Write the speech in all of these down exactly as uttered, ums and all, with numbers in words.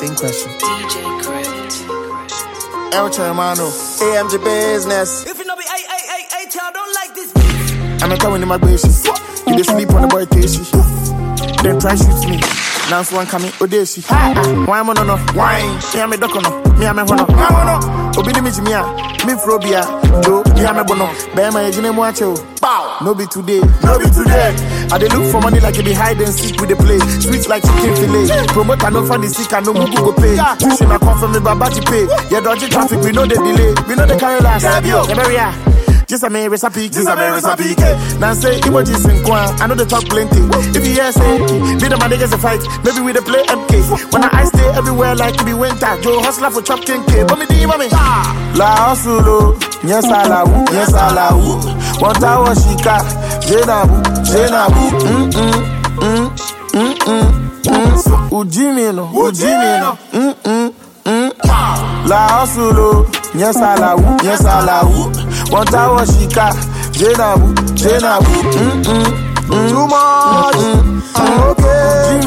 Same question. D J Crypt. El Hermano. A M G business. If you know me, I, I, I, I, I don't like this. I'm a coming in my basis. You dey sleep on the boy Casey. Then try shoot me. Now one coming Odeshi. Why am I no no? Why? Me am a docono. Me am a hono. Me am no. Obi me jimia. Me frobia. Do me am a bono. Be my ejine mo acho. Bow. No be today. No be today. I dey look for money like you be hide and seek with the play. Sweet like chicken fillet. Promote no find the sick and no mugu go pay. Tuition I come from me babaji pay. Yeah, dodgy traffic we know the delay. We know the carry last. Yeah, yeah. Just a me recipe, just a me recipe. Now say emojis in Kwan, I know they talk plenty. If you hear say, be the my niggas a fight, maybe we dey play M K. When I stay everywhere like it be winter, Joe hustler for chop ten K. But me di mami, La Hustlo, yes I la woo, yes I la woo. One tower shika, Jena woo, Jena woo. Mm mm mm mm mm mm. So Ujimi no, Ujimi no. Mm mm mm. La Hustlo, yes I la woo, yes I la woo. One tower shika, Jena woo, Jena woo. Mm mm. Too much. I'm okay.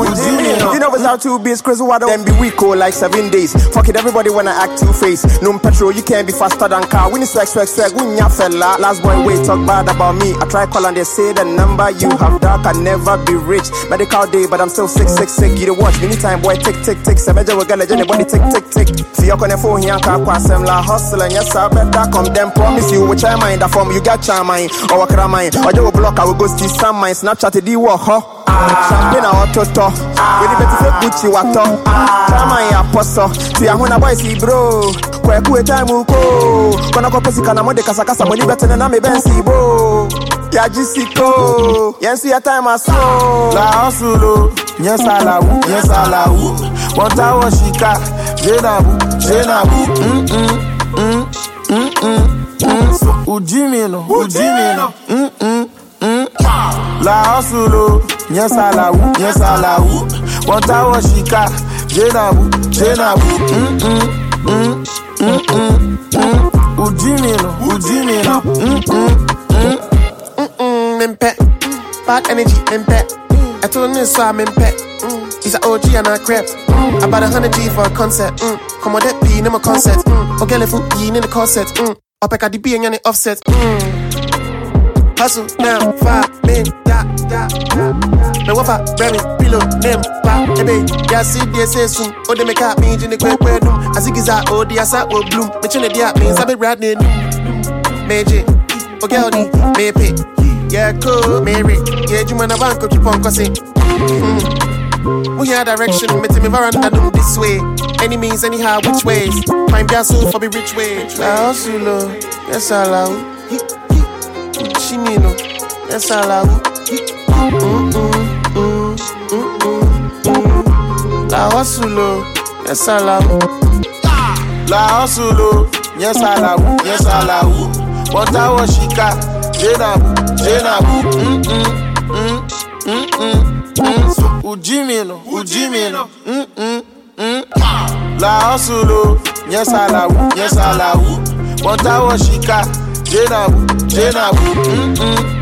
You know without two beats, Chris, why don't then be weak or like seven days? Fuck it, everybody wanna act two face. No petrol, you can't be faster than car. We need swag, swag, swag. We nya fella. Last boy, wait, talk bad about me. I try call and they say the number you have dark can never be rich. Medical day, but I'm still sick, sick, sick. You the watch, anytime boy, tick, tick, tick. Semeja we gonna anybody tick, tick, tick. See you on the phone here, can't pass them la hustle and yes, I better come. Them promise you which I mind that form you got your mind or what can mind or you will block. I will go see some mind. Snapchat di wo ho. Champagne a ototo. We need better fake Gucci wato. Chama ya poso. See a huna boy see bro. Kwe kuwe time uko. Kona ko pesi kana mode kasa kasa money better na me bensi bo. Ya jisiko. Yensu ya time aso. La Hustlo, yes I la woo, yes I la woo. One tower shika, Jena woo, Jena woo. Mm mm mm mm mm mm. So Ujimi no, Ujimi no. Mm mm mm. La Hustlo, yes I la woo, yes I la woo. One tower shika, Jena woo, Jena woo. Mm mm mm mm mm mm. Ujimi no, Ujimi no. Mm mm mm mm. Mimpe, bad energy, mimpe. I told him so I'm mimpe. He's an O G and a crep. About a hundred G for a concert. Come on, that P in my concert. Okay, let's put P in the concert. Up at the B and the offset. Hustle now, five men, da, da, da, da. Me wafa, Remy, pillow, name, pa, ebe. Ya see, they say soon. Oh, they make up me in the quick way, no. As it is out, oh, the asa will bloom. Me chine the app, means I be right near. Major, okay, I'll need, me pay. Yeah, cool, Mary. Yeah, you man, I want to keep on cussing. We hear direction, me tell me veranda do this way. Any means, anyhow, which ways? Find their soul for be rich way. La Hustlo, yes, I love. Chimino, yes, I love. La Hustlo, yes, I love. La Hustlo, yes, I love, yes, I love. One tower shika, Jena woo, Jena woo. Mm mm mm mm mm mm. So Ujimi no, Ujimi no. Mm mm mm. La Hustlo, yes, I love, yes, I love. One tower shika, Jena woo, Jena woo. Mm mm.